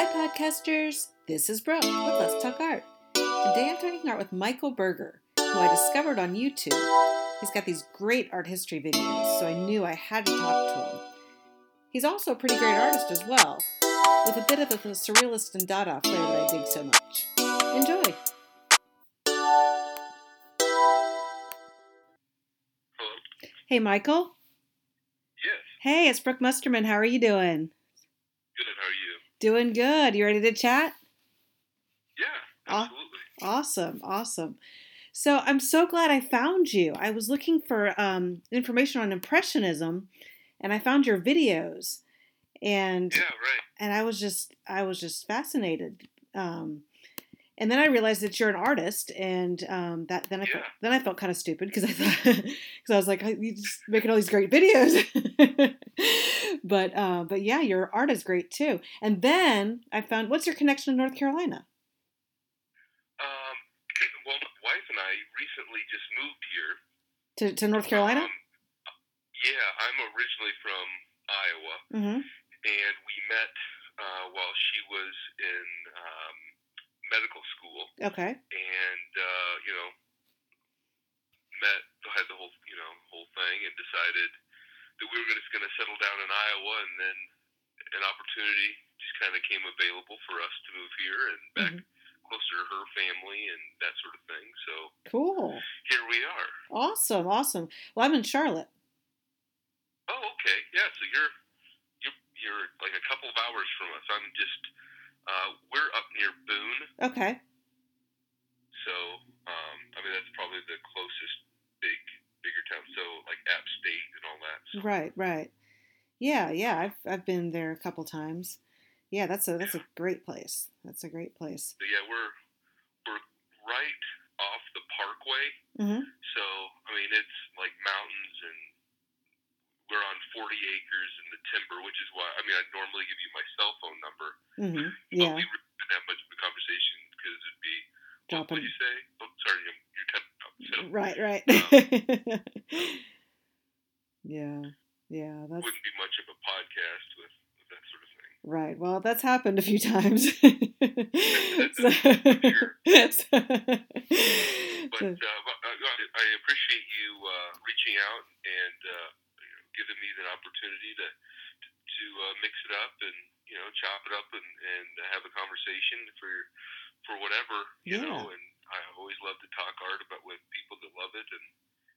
Hi podcasters, this is Brooke with Let's Talk Art. Today I'm talking art with Michael Berger, who I discovered on YouTube. He's got these great art history videos, so I knew I had to talk to him. He's also a pretty great artist as well, with a bit of the surrealist and Dada flair that I dig so much. Enjoy! Hello? Hey Michael. Yes. Hey, it's Brooke Musterman. How are you doing? Good, how are you? Doing good. You ready to chat? Yeah, absolutely. Awesome. So I'm so glad I found you. I was looking for information on Impressionism, and I found your videos, and Yeah, right. and I was just fascinated. And then I realized that you're an artist, and that then I felt kind of stupid because I thought because I was like, you just making all these great videos, but yeah, your art is great too. And then I found, what's your connection to North Carolina? Um, well, my wife and I recently just moved here. To North Carolina? Yeah, I'm originally from Iowa, Mm-hmm. and we met while she was in medical school. Okay. And had the whole thing, and decided that we were just going to settle down in Iowa, and then an opportunity just kind of came available for us to move here and back closer to her family and that sort of thing. So cool. Here we are. Awesome. Well, I'm in Charlotte. Oh, okay. Yeah. So you're like a couple of hours from us. I'm just we're up near Boone. Okay. So that's probably the closest bigger town. So like App State and all that. So. Right. Yeah. I've been there a couple times. Yeah, that's a great place. That's a great place. So yeah, we're right off the Parkway. Mm-hmm. So it's like mountains, and we're on 40 acres in the timber, which is why I'd normally give you my cell phone number. Mm-hmm. Yeah. But we wouldn't have much of a conversation because it'd be. Dropping. What did you say? Oh, sorry, you're cutting up. So, right. Yeah. That wouldn't be much of a podcast with that sort of thing. Right. Well, that's happened a few times. Sure. But I appreciate you reaching out and giving me the opportunity to mix it up and chop it up and have a conversation for whatever you know. And I always love to talk art with people that love it, and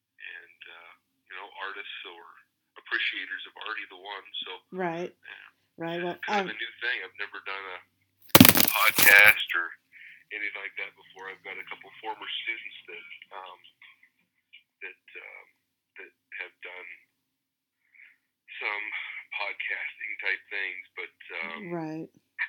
artists or appreciators of art, either one. So right. Well, kind of a new thing. I've never done a podcast or anything like that before. I've got a couple former students that have done some podcasting type things, but right.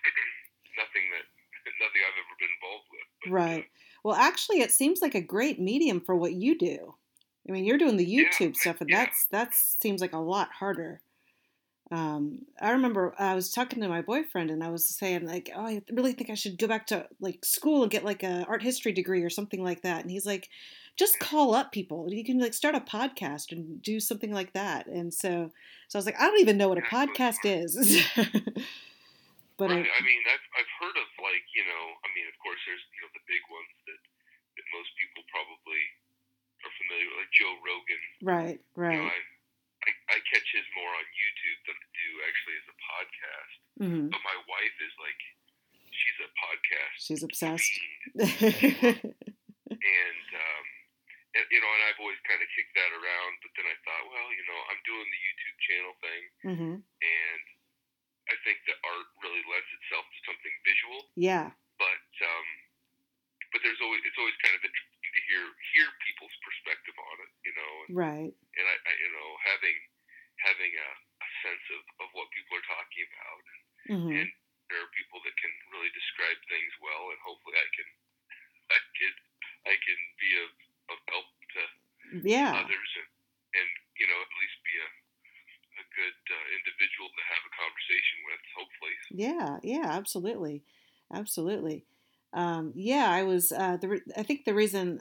nothing I've ever been involved with. But, right. Well, actually, it seems like a great medium for what you do. You're doing the YouTube stuff, and that seems like a lot harder. I remember I was talking to my boyfriend, and I was saying like, oh, I really think I should go back to like school and get like a art history degree or something like that. And he's like, just call up people. You can like start a podcast and do something like that. And so I was like, I don't even know what a podcast is. But right. I've heard of of course there's the big ones that most people probably are familiar with, like Joe Rogan. Right. I catch his more on YouTube than I do actually as a podcast. Mm-hmm. But my wife is like, she's a podcast. She's obsessed. And I've always kind of kicked that around. But then I thought, well, I'm doing the YouTube channel thing, and I think that art really lends itself to something visual. Yeah. But it's always kind of interesting to hear people's perspective on it, Right. And I having a sense of what people are talking about, and there are people that can really describe things well, and hopefully I can be of help to others, and at least be a good individual to have a conversation with, hopefully. Yeah, absolutely. I was. I think the reason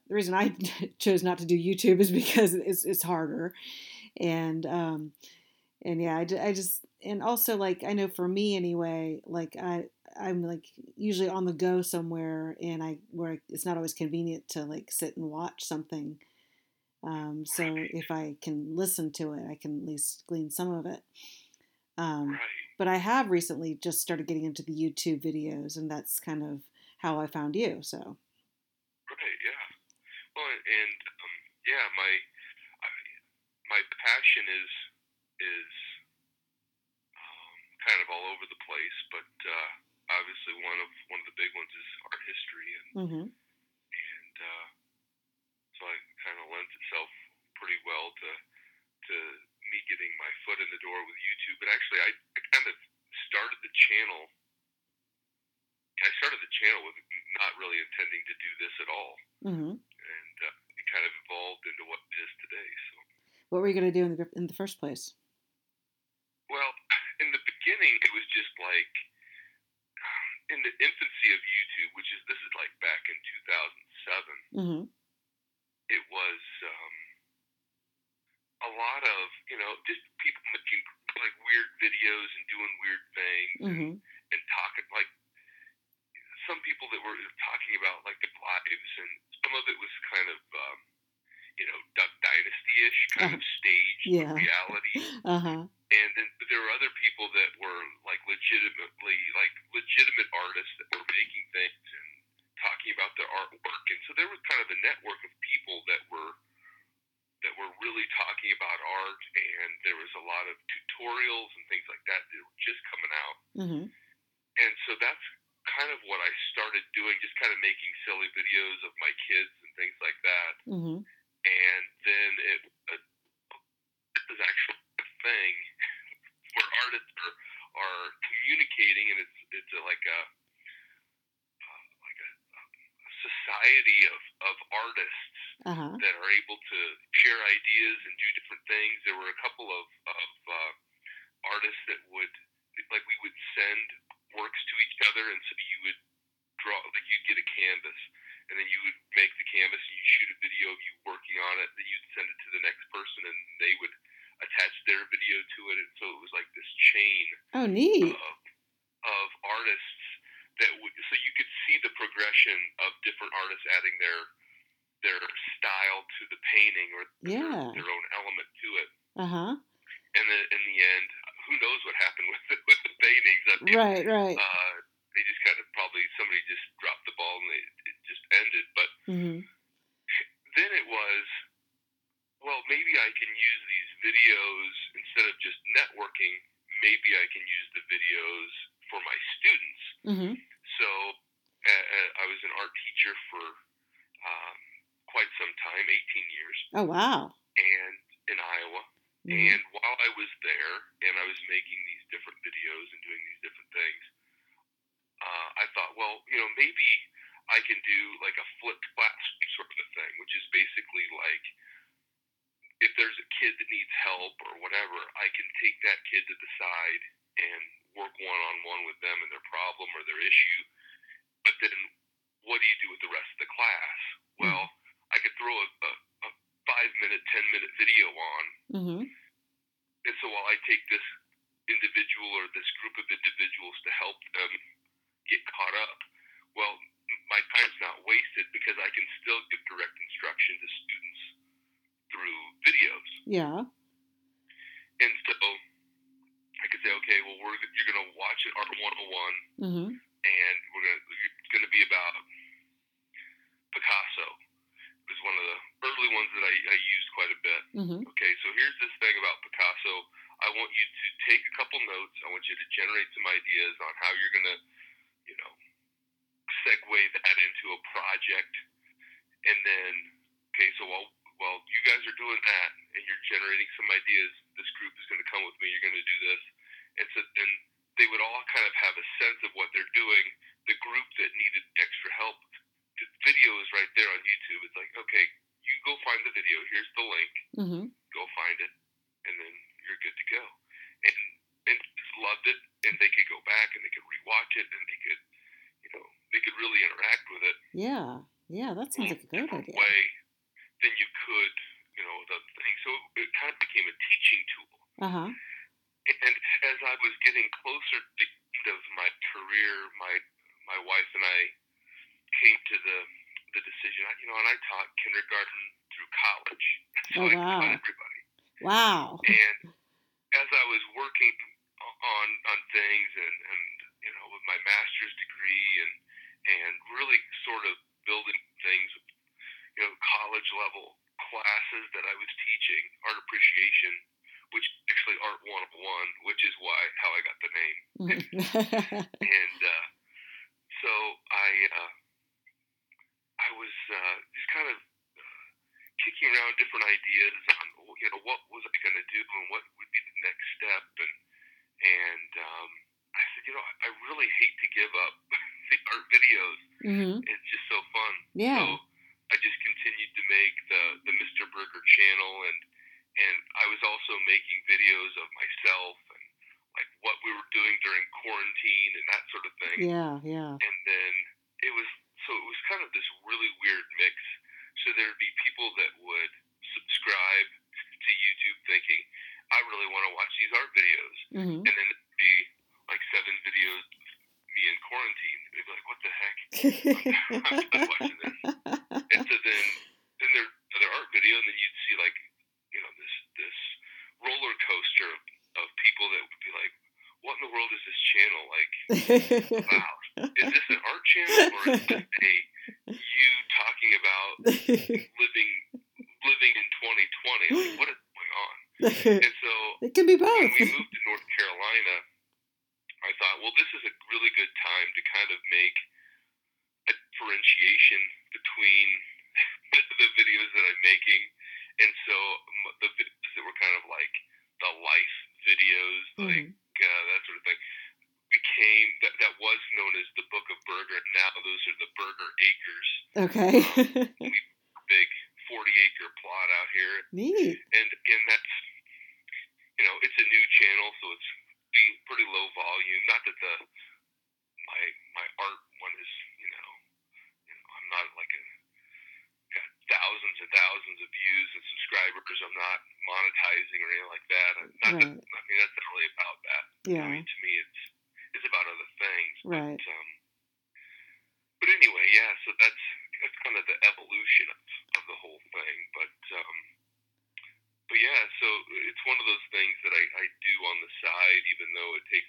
I chose not to do YouTube is because it's harder, and And yeah, I just and also like I know for me anyway, like I'm like usually on the go somewhere, and I where it's not always convenient to like sit and watch something. So Right. if I can listen to it, I can at least glean some of it. Um, Right. but I have recently just started getting into the YouTube videos, and that's kind of how I found you. So. Right. Yeah. Well, and yeah, I- my passion is kind of all over the place, but obviously one of the big ones is art history, Mm-hmm. and so it kind of lends itself pretty well to me getting my foot in the door with YouTube. But actually, I kind of started the channel. I started the channel with not really intending to do this at all, Mm-hmm. and it kind of evolved into what it is today. So, What were you going to do in the first place? well, in the beginning, it was just like in the infancy of YouTube, which is this is like back in 2007. Mm-hmm. It was a lot of just people making like weird videos and doing weird things Mm-hmm. and talking like some people that were talking about like the lives, and some of it was kind of Duck Dynasty ish, kind Uh, of staged yeah. reality. Uh-huh. And then there were other people that were like legitimate artists that were making things and talking about their artwork. And so there was kind of a network of people that were really talking about art, and there was a lot of tutorials and things like that that were just coming out. Mm-hmm. And so that's kind of what I started doing, just kind of making silly videos of my kids and things like that. Mm-hmm. And then it was actually a thing where artists are communicating, and it's like a society of artists Uh-huh. that are able to share ideas and do different things. There were a couple of artists that would like we would send works to each other, and so you would draw like you'd get a canvas, and then you would make the canvas and you shoot a video of you working on it. Then you'd send it to the next person, and they would attach their video to it, and so it was like this chain Oh, neat. of artists so you could see the progression of different artists adding their style to the painting or Yeah. their own element to it. Uh-huh. And then in the end, who knows what happened with the paintings? I mean, Right, right. they just kind of probably somebody just dropped the ball and it just ended. But Mm-hmm. then it was, well, maybe I can use these videos instead of just networking. Maybe I can use the videos for my students. Mm-hmm. So I was an art teacher for um, quite some time, 18 years, Oh, wow. and in Iowa. Mm-hmm. And while I was there and I was making these different videos and doing these different things, I thought, well, maybe I can do like a flipped classroom sort of a thing, which is basically like if there's a kid that needs help or whatever, I can take that kid to the side and work one on one with them and their problem or their issue. But then what do you do with the rest of the class? Well, I could throw a 5-minute, 10-minute video on. Mm-hmm. And so while I take this individual or this group of individuals to help them get caught up, well, my time's not wasted because I can still give direct instruction to students through videos. Yeah. And so I could say, okay, well, you're going to watch it Art 101, Mm-hmm. and it's going to be about Picasso. It was one of the early ones that I used quite a bit. Mm-hmm. Okay, so here's this thing about Picasso. I want you to take a couple notes. I want you to generate some ideas on how you're going to, segue that into a project. And then, okay, so while you guys are doing that and you're generating some ideas, this group is going to come with me. You're going to do this. And so then they would all kind of have a sense of what they're doing. The group that needed extra help, the video is right there on YouTube. It's like, okay, you go find the video. Here's the link. Mm-hmm. Go find it, and then you're good to go. And just loved it, and they could go back and they could rewatch it, and they could really interact with it. Yeah. Yeah, that sounds like a great idea. Way than you could, the thing. So it kind of became a teaching tool. Uh-huh. And as I was getting closer to the end of my career, my wife and I came to the decision. And I taught kindergarten through college, so Oh I taught wow. everybody. Wow. And as I was working on things, and with my master's degree, and really sort of building things, college level classes that I was teaching, art appreciation, which actually Art 101, which is how I got the name. And so I was just kind of kicking around different ideas on what was I going to do and what would be the next step, and I said, I really hate to give up the art videos. Mm-hmm. It's just so fun. Yeah. So I just continued to make the Mr. Burger channel, and I was also making videos of myself and like what we were doing during quarantine and that sort of thing. Yeah, yeah. And then it was kind of this really weird mix. So there'd be people that would subscribe to YouTube thinking, I really want to watch these art videos. Mm-hmm. And then it'd be like 7 videos of me in quarantine. They'd be like, what the heck? I'm done watching this. And so then there's another art video, and then you'd see like, this roller coaster of people that would be like, what in the world is this channel? Like, wow, is this an art channel, or is this you talking about living in 2020? Like, what is going on? And so it can be both. When we moved to North Carolina, I thought, well, this is a really good time to kind of make a differentiation between the videos that I'm making. And so the videos that were kind of like the life videos, like that sort of thing, became that was known as the Book of Burger. Now those are the Burger Acres. Okay. Big 40-acre plot out here. Neat. And again, that's it's a new channel, so it's pretty low volume. Not that my art one is I'm not like got thousands and thousands of views and subscribers. I'm not monetizing or anything like that. Right. That's not really about that. Yeah. To me, it's about other things. Right. But anyway, yeah. So that's kind of the evolution of the whole thing. But yeah. So it's one of those things that I do on the side, even though it takes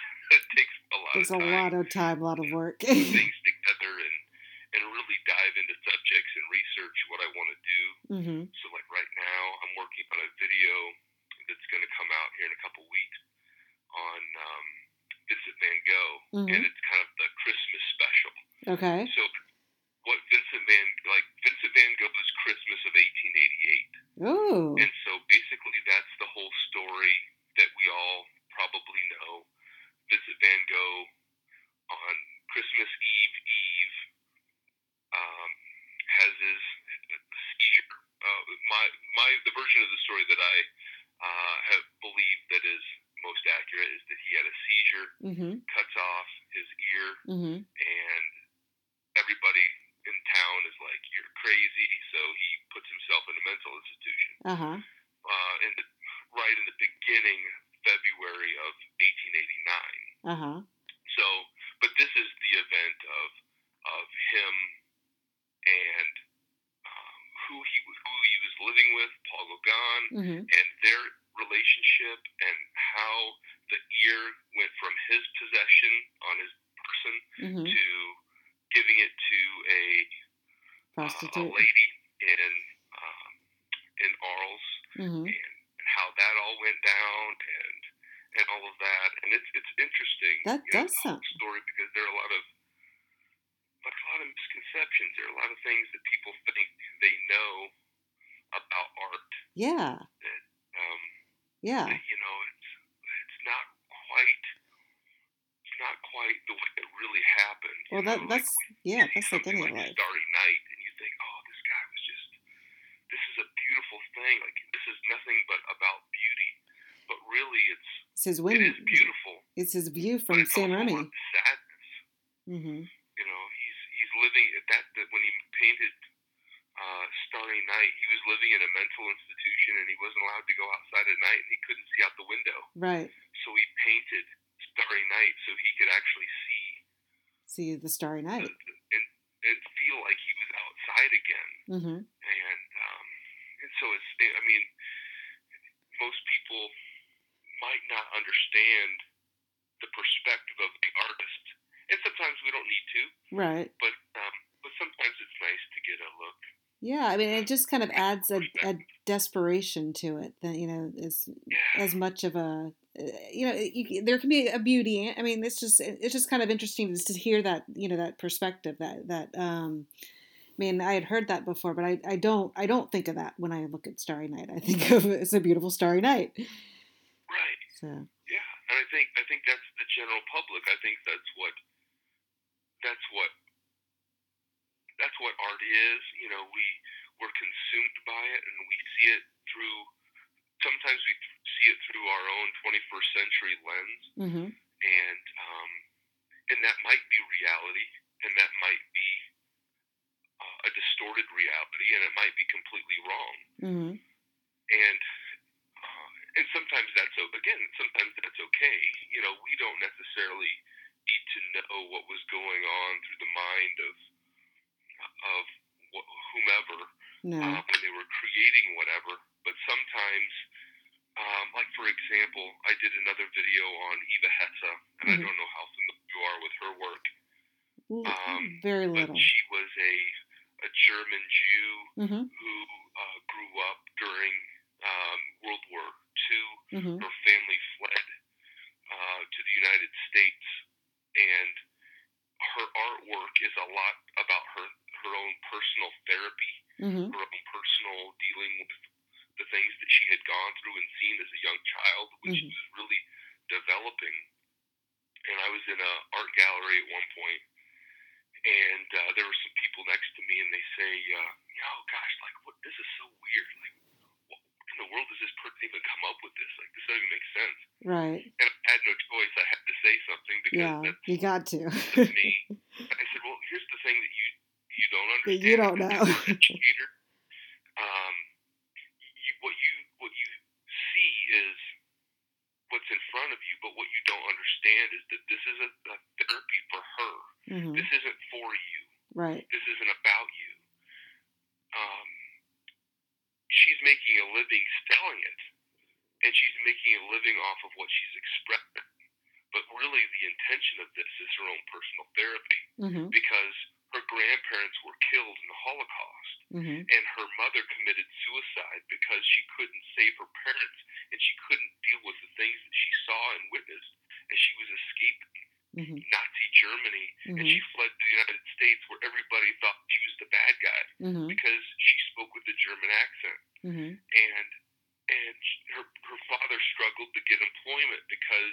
a lot of time. It's a lot of time, a lot of work. Things together and really dive into subjects and research what I want to do. Mm-hmm. So like right now, I'm working on a video that's going to come out here in a couple weeks on Vincent Van Gogh, and it's kind of the Christmas special. Okay. So what Vincent Van Gogh's Christmas of 1888. Oh. And so basically that's the whole story that we all probably know. Vincent Van Gogh on Christmas Eve has his seizure. The version of the story that I have believed that is most accurate is that he had a seizure, cuts off his ear, and everybody in town is like, you're crazy, so he puts himself in a mental institution. Right in the beginning, February of 1889. So, but this is the event of him and who he was living with, Paul Gauguin, and their relationship, and how the ear went from his possession on his person to giving it to a lady in Arles, and how that all went down, and all of that. And it's interesting. That does sound story, because there are a lot of misconceptions. There are a lot of things that people think they know about art. Yeah. That, yeah. That, it's not quite the way it really happened. Well, that's like any life. Starry Night, and you think, oh, this is a beautiful thing. Like, this is nothing but about beauty. But really, it is beautiful. It's his view from San Remy. Sadness. He's living that when he painted Starry Night, he was living in a mental institution situation, and he wasn't allowed to go outside at night, and he couldn't see out the window. Right. So he painted Starry Night so he could actually see the Starry Night and feel like he was outside again. Mm-hmm. And so I mean, most people might not understand the perspective of the artist, and sometimes we don't need to. Right. But sometimes it's nice to get a look. Yeah, I mean, it just kind of adds a desperation to it that, as much of a, there can be a beauty. I mean, it's just kind of interesting to hear that, that perspective that, I mean, I had heard that before, but I don't think of that when I look at Starry Night. I think of it's a beautiful starry night. Right. So. Yeah, and I think that's the general public. I think that's what art is. We're consumed by it, and we see it through. Sometimes we see it through our own 21st century lens, mm-hmm. and that might be reality, and that might be a distorted reality, and it might be completely wrong. Mm-hmm. And sometimes sometimes that's okay. We don't necessarily need to know what was going on through the mind of whomever when they were creating whatever. But sometimes, like for example, I did another video on Eva Hesse, and I don't know how familiar you are with her work. Very little. But she was a German Jew who grew up during World War II. Her family fled to the United States, and her artwork is a lot about her own personal therapy, her own personal dealing with the things that she had gone through and seen as a young child when she was really developing. And I was in an art gallery at one point, and there were some people next to me, and they say, "Oh gosh, like this is so weird. Like, what in the world does this person even come up with this? Like, this doesn't even make sense." Right. And I had no choice. I had to say something because that's you got to. me. And I said, "Well, here's the thing that you don't understand. You don't know." As an educator, what you see is what's in front of you, but what you don't understand is that this is a therapy for her. This isn't for you. Right. This isn't about you. She's making a living selling it, and she's making a living off of what she's expressing. But really, the intention of this is her own personal therapy, because her grandparents were killed in the Holocaust, and her mother committed suicide because she couldn't save her parents, and she couldn't deal with the things that she saw and witnessed as she was escaping Nazi Germany, and she fled to the United States, where everybody thought she was the bad guy because she spoke with a German accent, and her father struggled to get employment because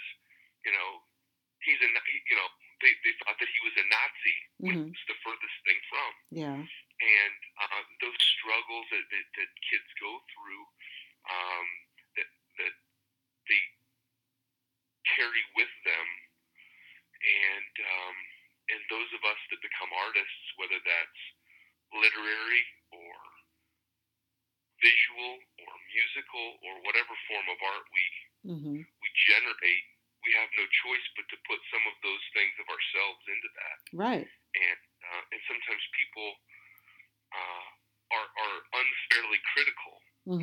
they thought that he was a Nazi, which was the furthest thing from. Yeah. And those struggles that kids go through, that they carry with them, and those of us that become artists, whether that's literary or visual or musical or whatever form of art we generate, we have no choice but to put some of those things of ourselves into that. Right. And sometimes people are unfairly critical.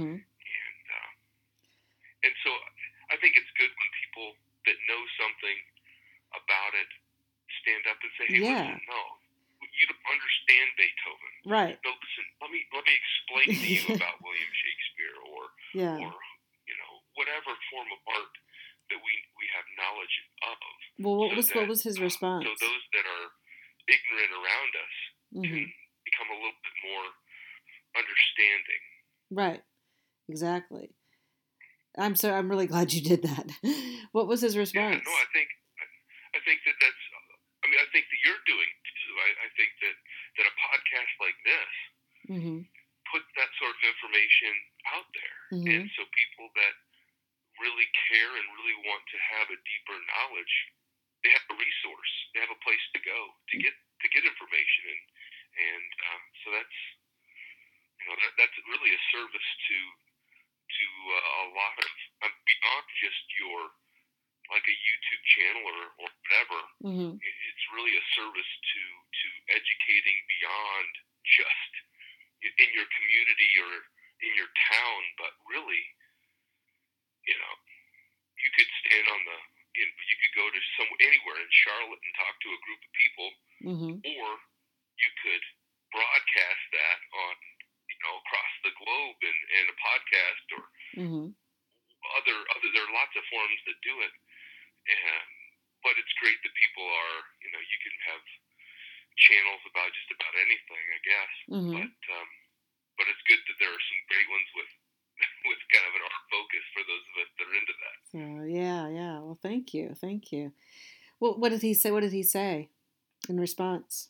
And so I think it's good when people that know something about it stand up and say, "Hey, listen, no, you don't understand Beethoven. Right. No, listen, let me explain to you about William Shakespeare or whatever form of art that we have knowledge of." Well, what was his response? So those that are ignorant around us can become a little bit more understanding. Right. Exactly. I'm really glad you did that. What was his response? Yeah, no, I think that that's. I mean, I think that you're doing too. I think that a podcast like this puts that sort of information out there, and so people that really care and really want to have a deeper knowledge, they have a resource. They have a place to go to get information, and so that's really a service to to a lot of beyond just your like a YouTube channel or whatever. Mm-hmm. It's really a service to educating beyond just in your community or in your town, but really, you know, you could stand on you could go to anywhere in Charlotte and talk to a group of people, Mm-hmm. or you could broadcast that on across the globe in a podcast or Mm-hmm. other there are lots of forums that do it, and but it's great that people are you can have channels about just about anything, I guess. Mm-hmm. But it's good that there are some great ones with with kind of an art focus for those of us that are into that. So yeah. Well, thank you. Well, what did he say? What did he say in response?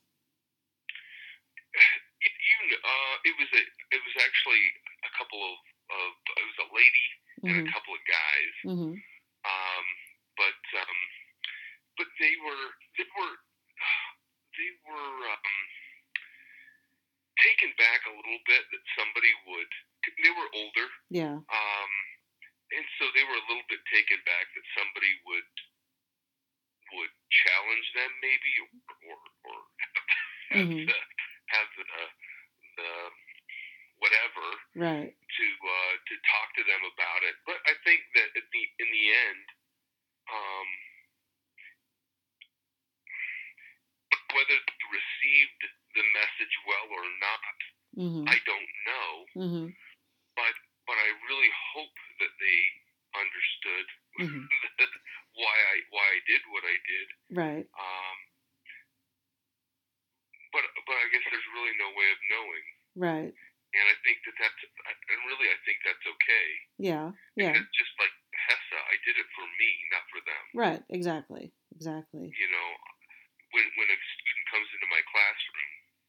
It was actually a couple of it was a lady and Mm-hmm. a couple of guys. Mm-hmm. Um, but they were taken back a little bit that somebody would. They were older. Yeah. And so they were a little bit taken back that somebody would challenge them maybe or have Mm-hmm. the whatever Right. to talk to them about it. But I think that in the end, whether they received the message well or not, Mm-hmm. I don't know. Mm-hmm. But I really hope that they understood Mm-hmm. why I did what I did. Right. But I guess there's really no way of knowing. Right. And I think I think that's okay. Yeah. Because just like Hessa, I did it for me, not for them. Right. Exactly. When a student comes into my classroom,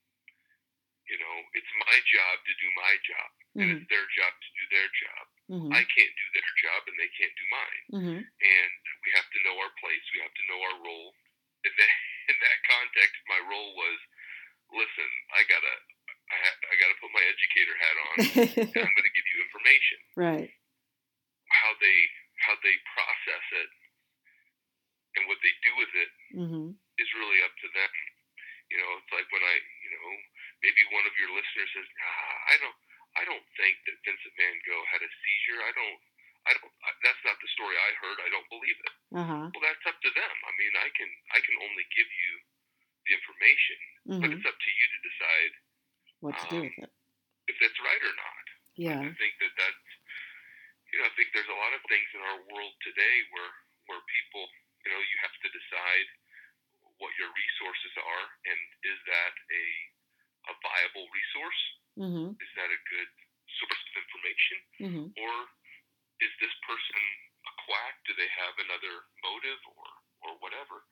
it's my job to do my job, and it's their job to do their job. Mm-hmm. I can't do their job, and they can't do mine. Mm-hmm. And we have to know our place. We have to know our role. In that context, my role was, listen, I gotta put my educator hat on, and I'm going to give you information. Right. How they process it and what they do with it is really up to them. It's like when maybe one of your listeners says, I don't think that Vincent Van Gogh had a seizure. I don't. That's not the story I heard. I don't believe it. Uh-huh. Well, that's up to them. I mean, I can only give you the information, but it's up to you to decide what to do with it, if that's right or not. Yeah. I think that's. I think there's a lot of things in our world today where people, you have to decide what your resources are, and is that a viable resource? Mm-hmm. Is that a good source of information? Mm-hmm. Or is this person a quack? Do they have another motive or whatever?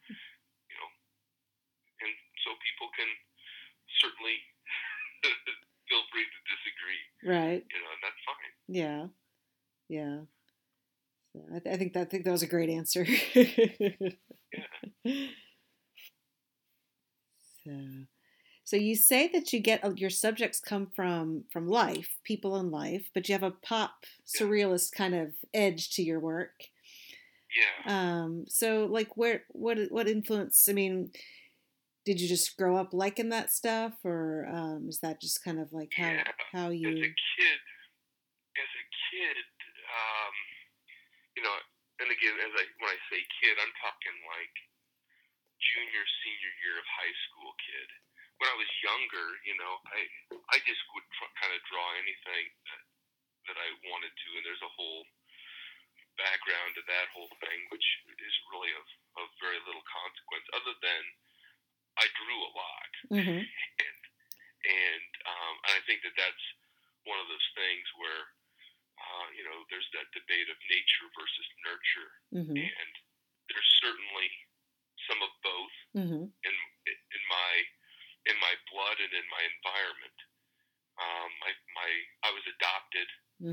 And so people can certainly feel free to disagree. Right. And that's fine. Yeah. So I think that was a great answer. Yeah. So you say that you get your subjects come from life, people in life, but you have a pop surrealist kind of edge to your work. Yeah. So like what influence? I mean, did you just grow up liking that stuff, or is that just kind of like how you? As a kid, and again, when I say kid, I'm talking like junior, senior year of high school kid. When I was younger, I just would kind of draw anything that I wanted to, and there's a whole background to that whole thing, which is really of very little consequence, other than I drew a lot. Mm-hmm. And I think that's one of those things where, there's that debate of nature versus nurture. Mm-hmm. And there's certainly some of both in my blood and in my environment. I was adopted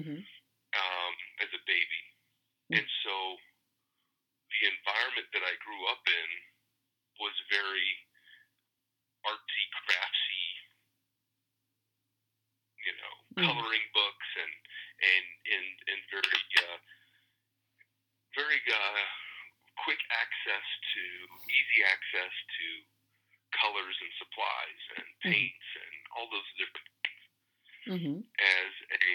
as a baby. And so the environment that I grew up in was very artsy, craftsy, coloring books and very quick access to easy access to colors and supplies and paints and all those different things. As a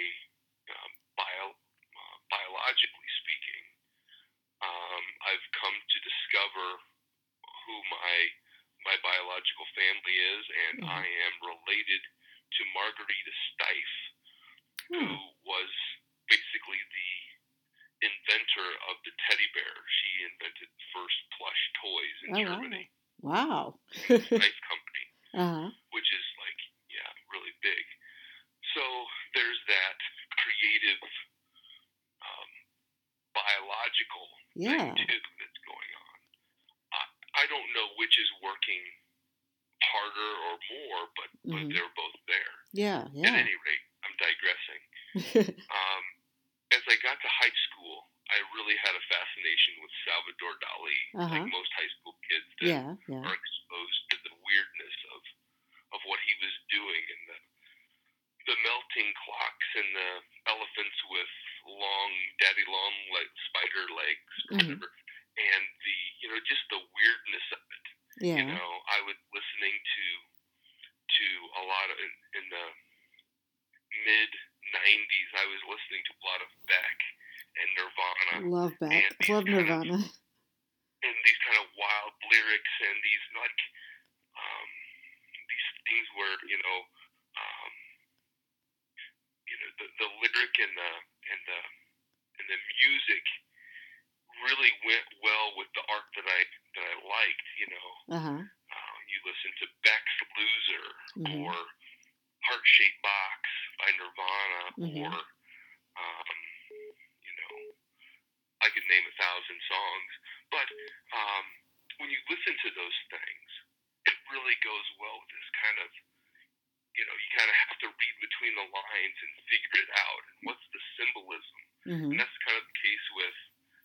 biologically speaking, I've come to discover who my biological family is, and I am related to Margarita Steiff, who was basically the inventor of the teddy bear. She invented the first plush toys in Germany. Wow. Steiff Company, which is really big. So there's that creative, biological thing too that's going on. I don't know which is working harder or more, but they're both there. Yeah. At any rate, I'm digressing. As I got to high school, I really had a fascination with Salvador Dali, like most high school kids that are exposed to the weirdness of what he was doing, and the melting clocks and the elephants with daddy long spider legs, or whatever, and the just the weirdness of it. I was listening to a lot of in the mid '90s. I was listening to a lot of Beck and Nirvana. Love Beck. Love Nirvana. And these kind of wild lyrics and these these things where the lyric and the music really went well with the art that I liked. You listen to Beck's Loser or Heart Shaped Box by Nirvana, or I could name 1,000 songs. But when you listen to those things, it really goes well with this kind of, you kind of have to read between the lines and figure it out. And what's the symbolism? And that's kind of the case with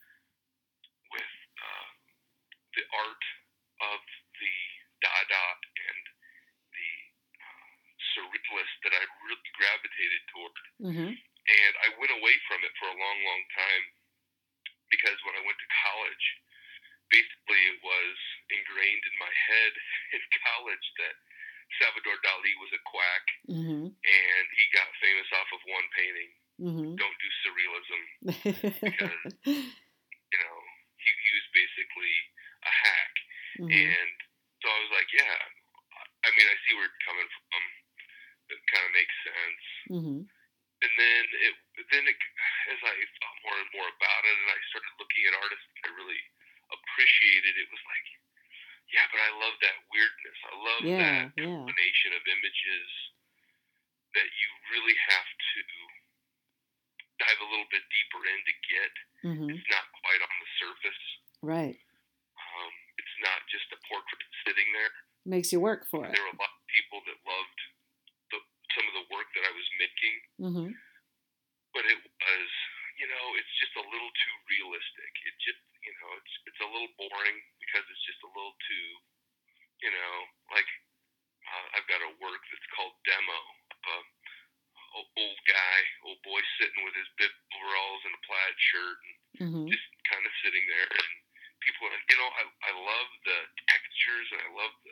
the art of the Dada and the surrealist that I really gravitated toward. And I went away from it for a long, long time, because when I went to college, basically it was ingrained in my head in college that Salvador Dali was a quack, and he got famous off of one painting. Don't do surrealism, because he was basically a hack. And so I was like, yeah, I mean, I see where it's coming from. It kind of makes sense. And then as I thought more and more about it, and I started looking at artists I really appreciated, it was like, yeah, but I love that weirdness. I love that combination of images that you really have to dive a little bit deeper in to get. It's not quite on the surface. Right. It's not just a portrait sitting there. Makes you work for it. There were a lot of people that loved some of the work that I was making, but it was, it's just a little too realistic. It just, it's a little boring, because it's just a little too, like I've got a work that's called Demo, of a old boy sitting with his bib overalls and a plaid shirt, and just kind of sitting there, and people are, I love the textures, and I love the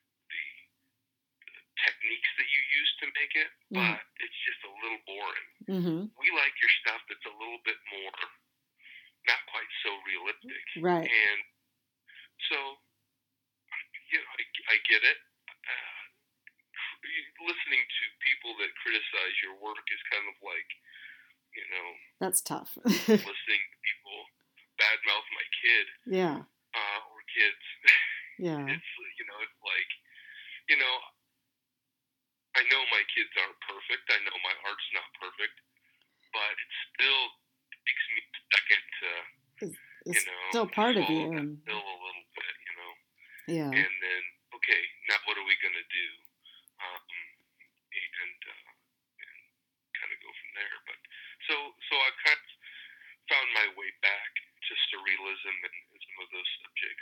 techniques that you use to make it, but it's just a little boring. We like your stuff that's a little bit more, not quite so realistic. Right. And so, I get it. Listening to people that criticize your work is kind of like, that's tough. listening to people badmouth my kid. Yeah. Or kids. Yeah. It's, it's like, I know my kids aren't perfect. I know my art's not perfect, but it still takes me a second to, it's still part of you. And still a little bit, Yeah. And then, okay, now what are we going to do? And kind of go from there. But so I've kind of found my way back to surrealism and some of those subjects.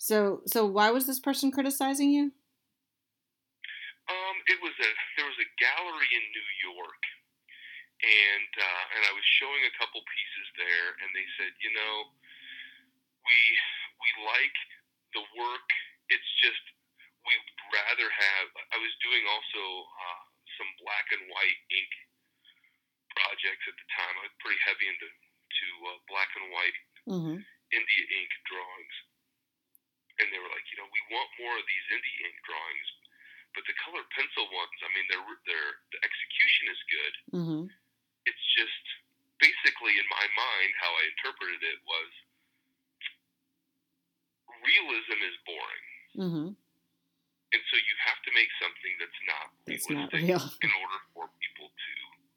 So why was this person criticizing you? There was a gal gallery in New York, and I was showing a couple pieces there, and they said, we like the work. It's just we'd rather have. I was doing also some black and white ink projects at the time. I was pretty heavy into black and white India ink drawings, and they were like, we want more of these India ink drawings, but the color pencil ones, I mean, the execution is good. It's just basically in my mind how I interpreted it was realism is boring. And so you have to make something that's not realistic in order for people to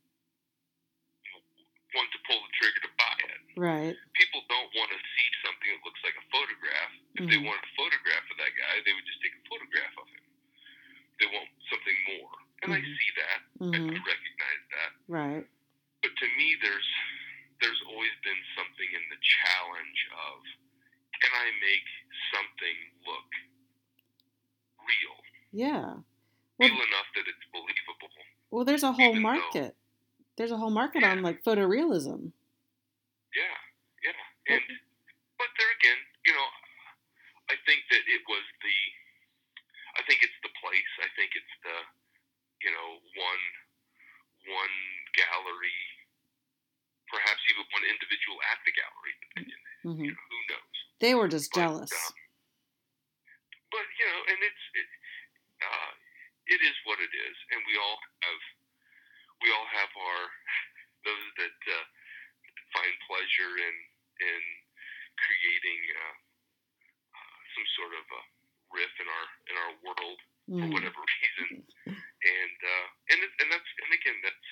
want to pull the trigger to buy it. Right. People don't want to see something that looks like a photograph. If they wanted a photograph of that guy, they would just take a photograph of him. They want something more. And I see that. I recognize that. Right. But to me, there's always been something in the challenge of, can I make something look real? Yeah. Real enough that it's believable. Well, there's a whole market. There's a whole market on like photorealism. Yeah. But there again, I think that I think it's the place. I think it's the, one gallery, perhaps even one individual at the gallery. Who knows? They were just jealous. But and it is what it is, and we all have those that find pleasure in creating some sort of a riff in our world for whatever reason, and again that's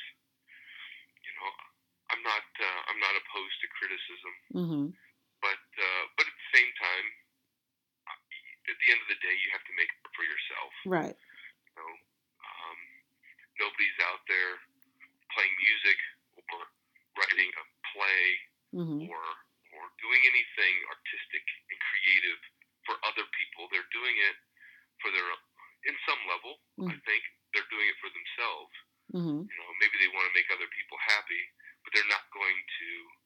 I'm not opposed to criticism, but at the same time, at the end of the day, you have to make it for yourself. Right. Nobody's out there playing music or writing a play or doing anything artistic and creative for other people. They're doing it for in some level, I think they're doing it for themselves. Maybe they want to make other people happy, but they're not going to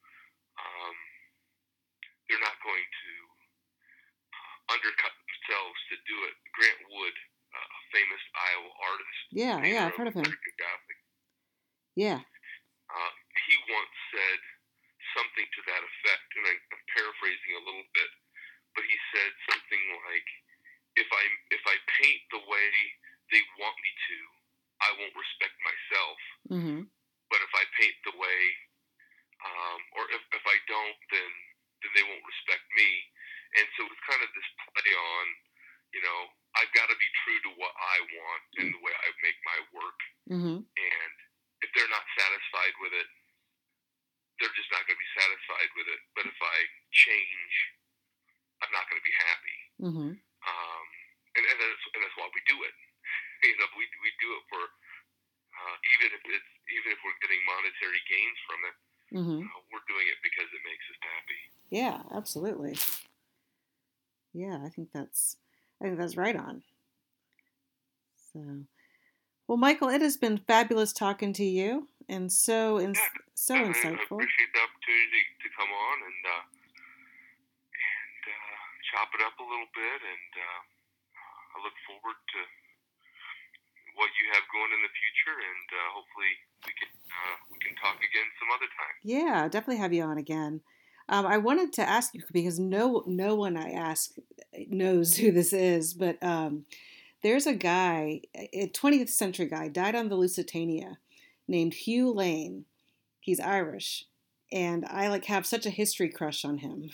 undercut themselves to do it. Grant Wood, a famous Iowa artist. Yeah, I've heard of him. Gothic. Yeah. He once said something to that effect, and I'm paraphrasing a little bit, but he said something like, if I paint the way they want me to, I won't respect myself. But if I paint the way, or if I don't, then they won't respect me. And so it's kind of this play on, I've got to be true to what I want and the way I make my work. And if they're not satisfied with it, they're just not going to be satisfied with it. But if I change, I'm not going to be happy. And that's why we do it. We do it for even if we're getting monetary gains from it. We're doing it because it makes us happy. Yeah, absolutely. Yeah, I think that's right on. So, well, Michael, it has been fabulous talking to you, and so insightful. I appreciate the opportunity to come on and chop it up a little bit, and I look forward to what you have going in the future, and hopefully we can talk again some other time. Yeah, definitely have you on again. I wanted to ask you, because no one I ask knows who this is, but there's a guy, a 20th century guy, died on the Lusitania, named Hugh Lane. He's Irish, and I have such a history crush on him.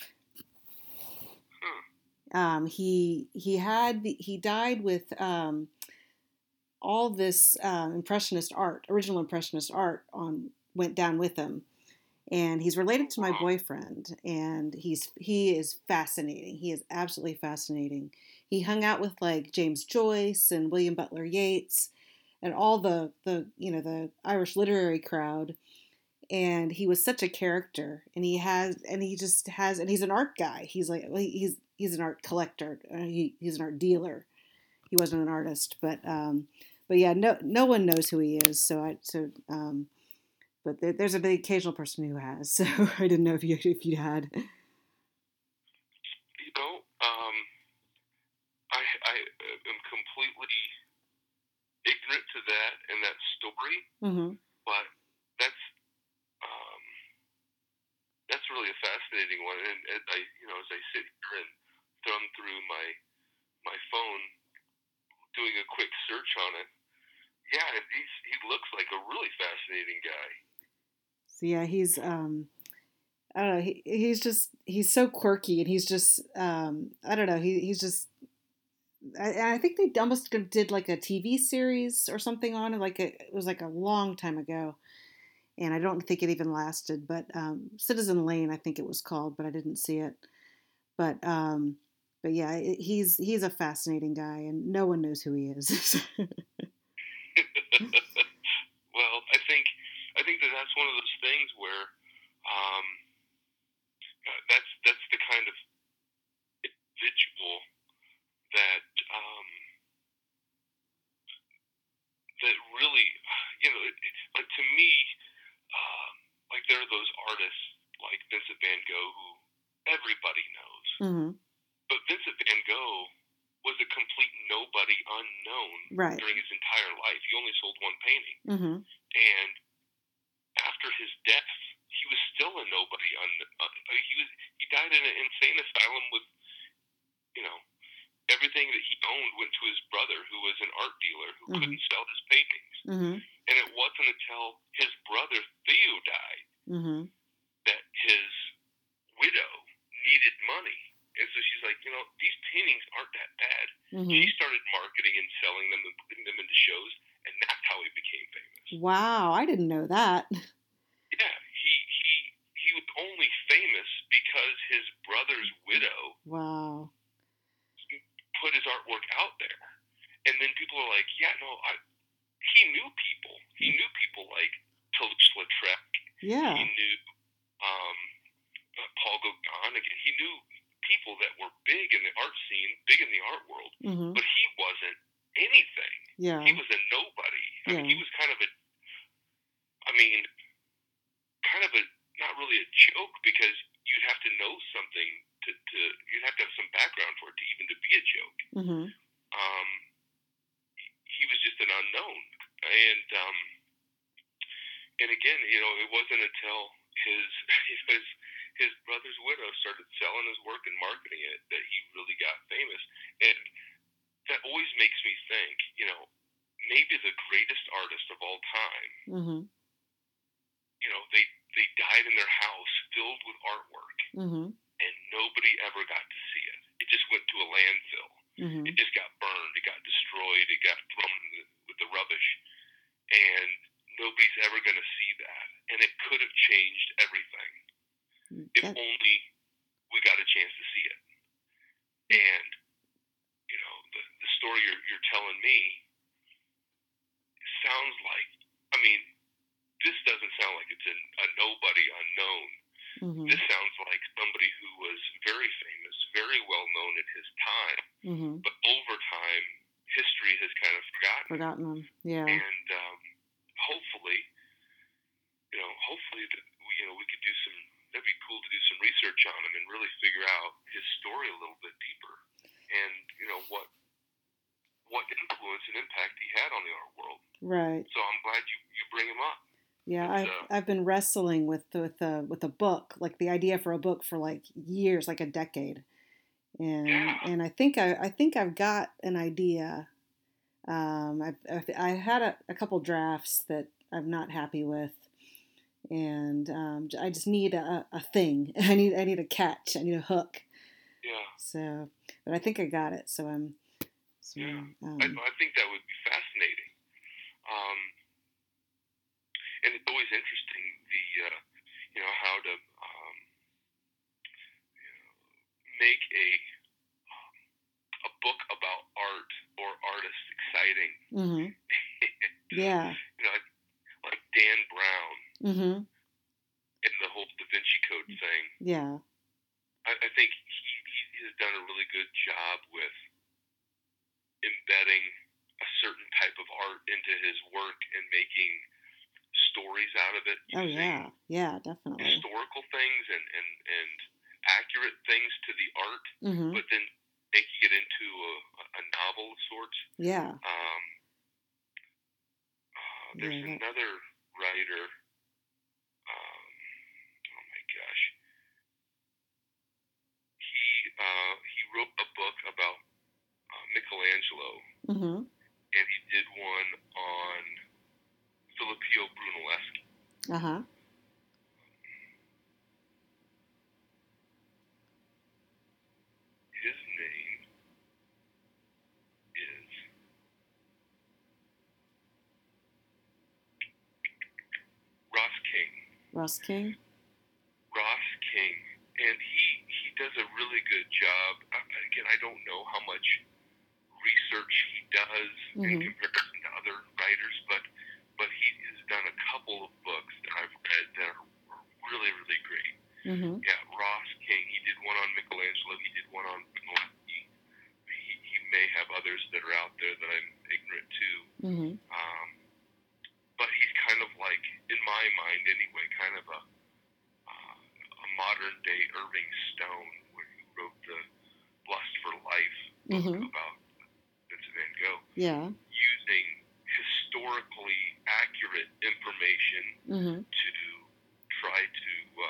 He died with all this Impressionist art, original Impressionist art went down with him. And he's related to my boyfriend, and he is fascinating. He is absolutely fascinating. He hung out with James Joyce and William Butler Yeats and all the Irish literary crowd. And he was such a character, and he's an art guy. He's an art collector. He's an art dealer. He wasn't an artist, but but yeah, no one knows who he is. But there's the occasional person who has. So I didn't know if you had. You know, I am completely ignorant to that and that story, Mm-hmm. but that's um, that's really a fascinating one. And as I sit here and thumb through my phone, doing a quick search on it, yeah, he looks like a really fascinating guy. So yeah, he's I don't know. He's so quirky, and he's just I don't know. He's just. I think they almost did like a TV series or something on it. It was like a long time ago, and I don't think it even lasted. But Citizen Lane, I think it was called, but I didn't see it. But yeah, he's a fascinating guy, and no one knows who he is. Well, I think that's one of those things where um, that's the kind of individual that that really, like to me, like there are those artists like Vincent Van Gogh who everybody knows, Mm-hmm. but Vincent Van Gogh was a complete nobody, unknown Right. during his entire life. He only sold one painting, Mm-hmm. and after his death, he was still a nobody. He died in an insane asylum with you know everything that he owned went to his brother, who was an art dealer who Mm-hmm. couldn't sell his paintings. Mm-hmm. And it wasn't until his brother Theo died Mm-hmm. that his widow needed money. And so she's like, these paintings aren't that bad. Mm-hmm. She started marketing and selling them and putting them into shows, and that's how he became famous. Wow, I didn't know that. Yeah, he was only famous because his brother's widow Wow. put his artwork out there. And then people are like, yeah, no, he knew people. He knew people like Toulouse-Lautrec. Yeah. He knew Paul Gauguin. He knew people that were big in the art scene, big in the art world, Mm-hmm. but he wasn't anything. Yeah. He was a nobody. I mean, he was kind of not really a joke, because you'd have to know something you'd have to have some background for it to even to be a joke. Mm-hmm. He was just an unknown, and again, it wasn't until his brother's widow started selling his work and marketing it that he really got famous. And that always makes me think, maybe the greatest artist of all time, Mm-hmm. they died in their house filled with artwork, Mm-hmm. and nobody ever got to see it. It just went to a landfill. Mm-hmm. It just got burned. It got destroyed. It got thrown with the rubbish, and nobody's ever going to see that. And it could have changed everything if only we got a chance to see it. And the story you're telling me sounds like, this doesn't sound like it's a nobody unknown. Mm-hmm. This sounds like somebody who was very famous, very well known in his time, mm-hmm. but over time, history has kind of forgotten him. Yeah. And hopefully that we could do some. That'd be cool to do some research on him and really figure out his story a little bit deeper, and what influence and impact he had on the art world. Right. So I'm glad you bring him up. Yeah, I've been wrestling with a book, like the idea for a book for like years, like a decade, and I think I've got an idea. I had a couple drafts that I'm not happy with, and I just need a thing. I need a catch. I need a hook. Yeah. So, but I think I got it. So I'm. So, yeah. I think that would be fascinating. And it's always interesting how to make a book about art or artists exciting. Mm-hmm. Yeah. Like Dan Brown. Mm-hmm. And the whole Da Vinci Code thing. Yeah. I think he has done a really good job with embedding a certain type of art into his work and making stories out of it, using definitely historical things and accurate things to the art, mm-hmm. but then making it into a novel of sorts. Yeah. There's another writer. Oh my gosh. He wrote a book about Michelangelo, mm-hmm. and he did one on Filippo Brunelleschi. Uh-huh. His name is Ross King. Ross King, and he does a really good job. Again, I don't know how much research he does mm-hmm. in comparison to other writers, but he has done a couple of books that I've read that are really, really great. Mm-hmm. Yeah, Ross King, he did one on Michelangelo, he did one on Brunelleschi. He may have others that are out there that I'm ignorant to. Mm-hmm. But he's kind of like, in my mind anyway, kind of a modern day Irving Stone, where he wrote the Lust for Life book mm-hmm. about Vincent van Gogh. Yeah. Using historically accurate information mm-hmm. to try to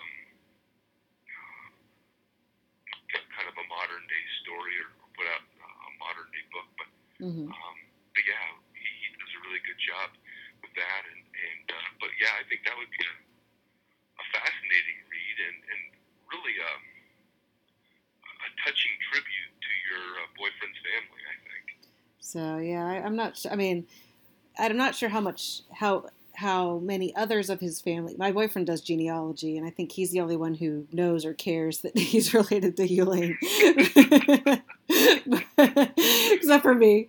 get kind of a modern day story or put out a modern day book. But yeah, he does a really good job with that. And but yeah, I think that would be a fascinating read and really a touching tribute to your boyfriend's family, I think. So yeah, I'm not. I mean, I'm not sure how many others of his family. My boyfriend does genealogy, and I think he's the only one who knows or cares that he's related to Hugh except for me.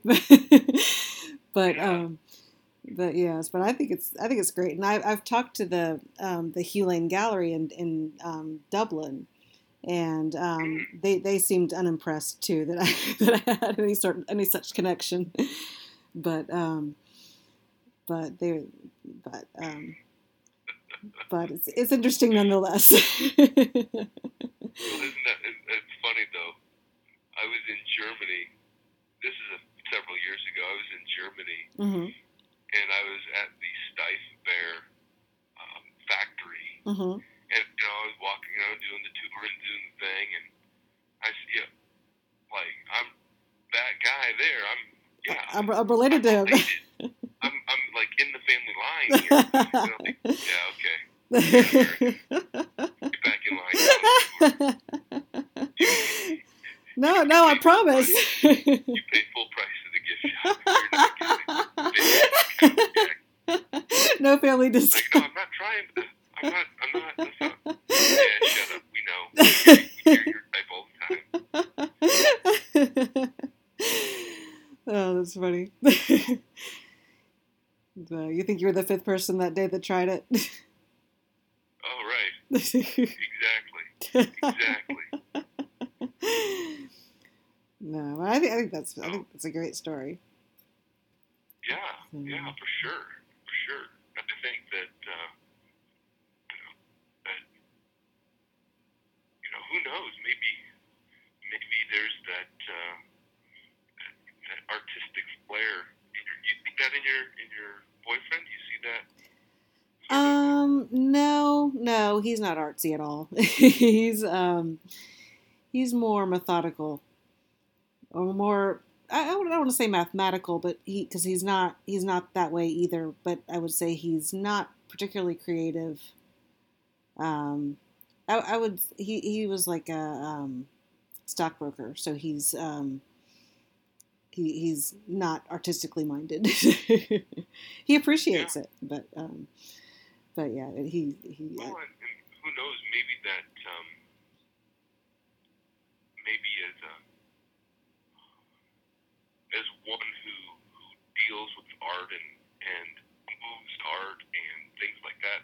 But yes, but I think it's great, and I've talked to the Hugh Lane Gallery in Dublin, and they seemed unimpressed too that I had any such connection, but it's interesting nonetheless. Well, it's funny though. I was in Germany. This is several years ago. I was in Germany, mm-hmm. and I was at the Steiff Bear factory. Mm-hmm. And I was walking around doing the tour and doing the thing, and I said, like, I'm that guy there. I'm related to him. I'm like in the family line here. Yeah, okay. Get back in line. No, I promise. You pay full price for the gift shop. You're not getting no family discount. Like, no, I'm not trying to. I'm not. That's not. Yeah, shut up. We know. We hear your type all the time. Oh, that's funny. You think you were the fifth person that day that tried it? Oh, right. Exactly. No, I think that's a great story. Yeah, for sure. I think that who knows? Maybe there's that artistic flair. You think that in your boyfriend? You see that? No, he's not artsy at all. He's more methodical, or more. I don't want to say mathematical, but because he's not that way either. But I would say he's not particularly creative. He was like a stockbroker, so he's not artistically minded. He appreciates it, but yeah, he. Well, and who knows? Maybe that maybe as one who deals with art and moves art and things like that.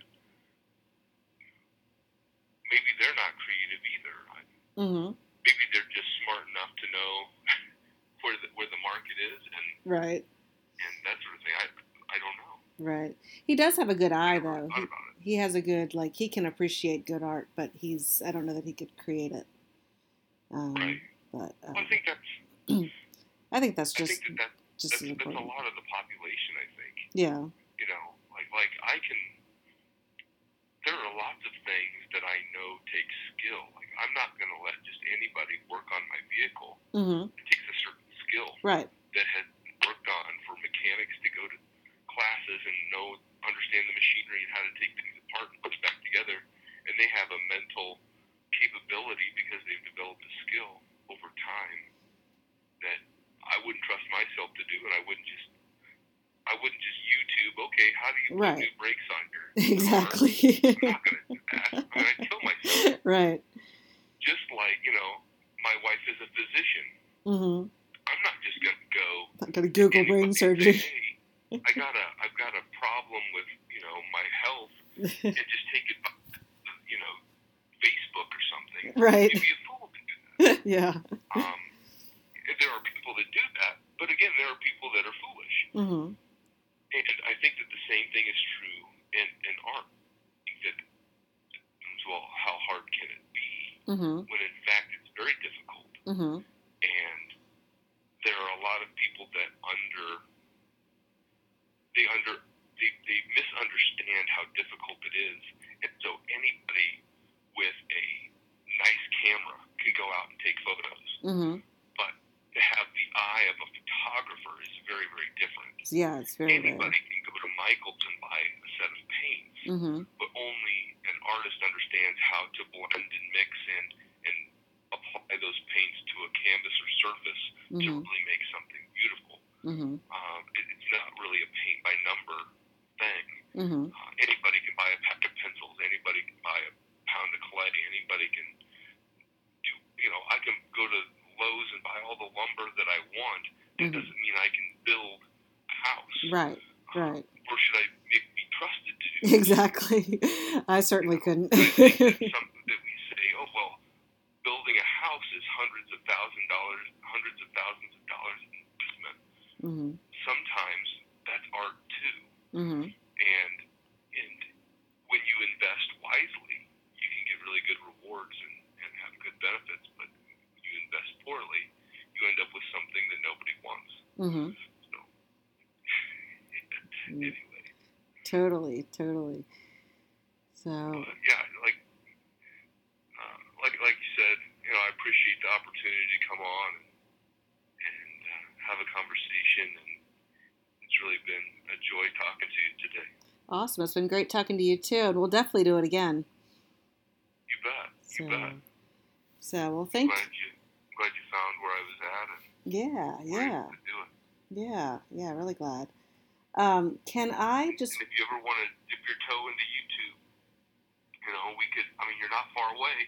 Maybe they're not creative either. Mm-hmm. Maybe they're just smart enough to know where the market is, and right. and that sort of thing. I don't know. Right. He does have a good I eye, never though. thought about it. He has a good, like, he can appreciate good art, but I don't know that he could create it. Right. But Well, I think that's I think that's I think just that's as a important. lot of the population. I think. Yeah. You know, like I can. There are lots of things that I know take skill. Like I'm not going to let just anybody work on my vehicle. Mm-hmm. It takes a certain skill. Right. That has worked on for mechanics to go to classes and understand the machinery and how to take things apart and put it back together. And they have a mental capability because they've developed a skill over time that I wouldn't trust myself to do, and I wouldn't just YouTube. Okay, how do you put new brakes on your exactly. car? I'm not going to do that. I mean, I'd kill myself. Right. Just like my wife is a physician. Mm-hmm. I'm not just going to go. Not going to Google brain surgery. Say, hey, I've got a problem with my health, and just take it, Facebook or something. Right. You'd be a fool to do that. Yeah. There are people that do that, but again, there are people that are foolish. Mm-hmm. And I think that the same thing is true in art. That, well, how hard can it be? Mm-hmm. When in fact it's very difficult. Mm-hmm. And there are a lot of people that they misunderstand how difficult it is. And so anybody with a nice camera can go out and take photos. Mm-hmm. But to have the eye of a photographer is very, very different. Yeah, it's very Anybody can go to Michael's and buy a set of paints, but only an artist understands how to blend and mix and apply those paints to a canvas or surface to really make something beautiful. It's not really a paint by number thing. Anybody can buy a pack of pencils. Anybody can buy a pound of clay. Anybody can do. I can go to Lowe's and buy all the lumber that I want. That doesn't mean I can build a house. Right. Right. Or should I maybe be trusted to do? Exactly. I certainly couldn't. I think that's something that we say. Oh well, building a house is hundreds of thousands of dollars in investment. Sometimes that's art too. And when you invest wisely, you can get really good rewards and have good benefits. But when you invest poorly, you end up with something that nobody wants. So anyway. Totally. So yeah, like you said, I appreciate the opportunity to come on and have a conversation, and it's really been a joy talking to you today. Awesome. It's been great talking to you too, and we'll definitely do it again. You bet. You bet. So, well, thank you. Glad you found where I was at. And yeah. To do it. Yeah, really glad. Can I just... And if you ever want to dip your toe into YouTube, we could, you're not far away.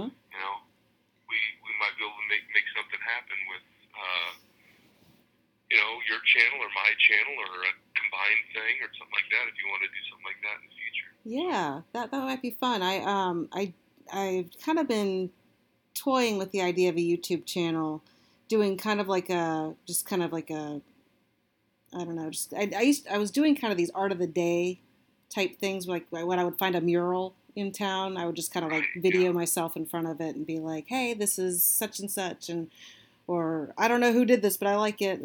We might be able to make something happen with, your channel or my channel or a combined thing or something like that if you want to do something like that in the future. Yeah, that might be fun. I've kind of been toying with the idea of a YouTube channel, doing kind of like I don't know, I was doing kind of these art of the day type things, like when I would find a mural in town, I would just kind of like video myself in front of it and be like, hey, this is such and such, or I don't know who did this, but I like it,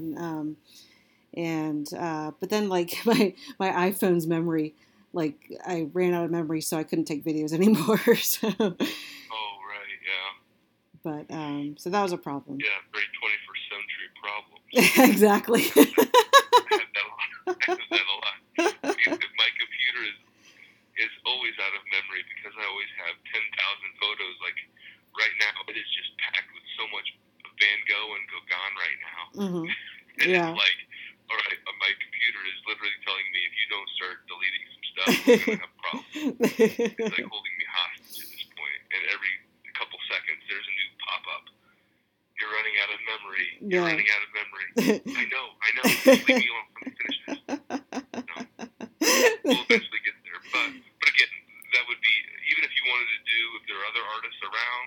but then like my iPhone's memory, like I ran out of memory, so I couldn't take videos anymore. So. Oh right, yeah. But so that was a problem. Yeah, very 21st century problem. Exactly. I have that a lot. My computer is always out of memory because I always have 10,000 photos. Like right now, it is just packed with so much Van Gogh and Gauguin right now. And it's like, all right, my computer is literally telling me if you don't start deleting some stuff, we're going to have problems. It's like holding me hostage at this point. And every couple seconds, there's a new pop-up. You're running out of memory. You're running out of memory. I know. Leave me alone. Let me finish this. No. We'll eventually get there. But again, that would be, even if you wanted to do, if there are other artists around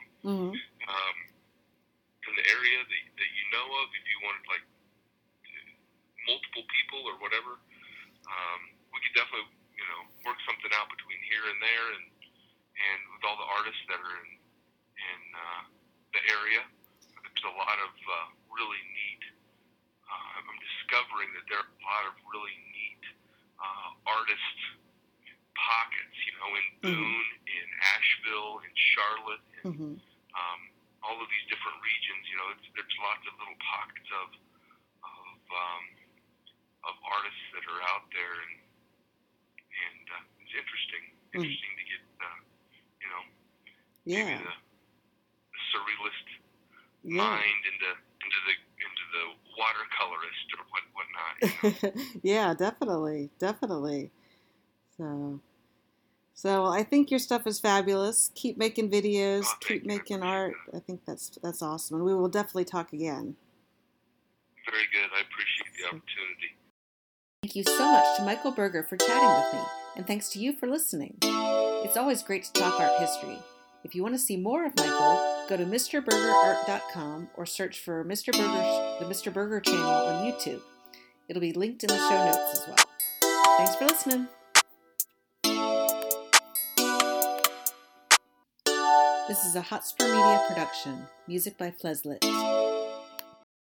in the area that you know of, if you wanted like multiple people or whatever, we could definitely, work something out between here and there, and with all the artists that are in the area. There's a lot of really neat. I'm discovering that there are a lot of really neat artist pockets, in Boone, in Asheville, in Charlotte, and all of these different regions. There's lots of little pockets of artists that are out there, and it's interesting to get maybe the surrealist mind into the watercolorist or whatnot. Yeah, definitely. So I think your stuff is fabulous. Keep making videos, keep making art. I think that's awesome, and we will definitely talk again. Very good. I appreciate the opportunity. Thank you so much to Michael Berger for chatting with me, and thanks to you for listening. It's always great to talk art history. If you want to see more of Michael, go to MrBergerArt.com or search for the Mr. Berger channel on YouTube. It'll be linked in the show notes as well. Thanks for listening. This is a Hotspur Media production. Music by Fleslet.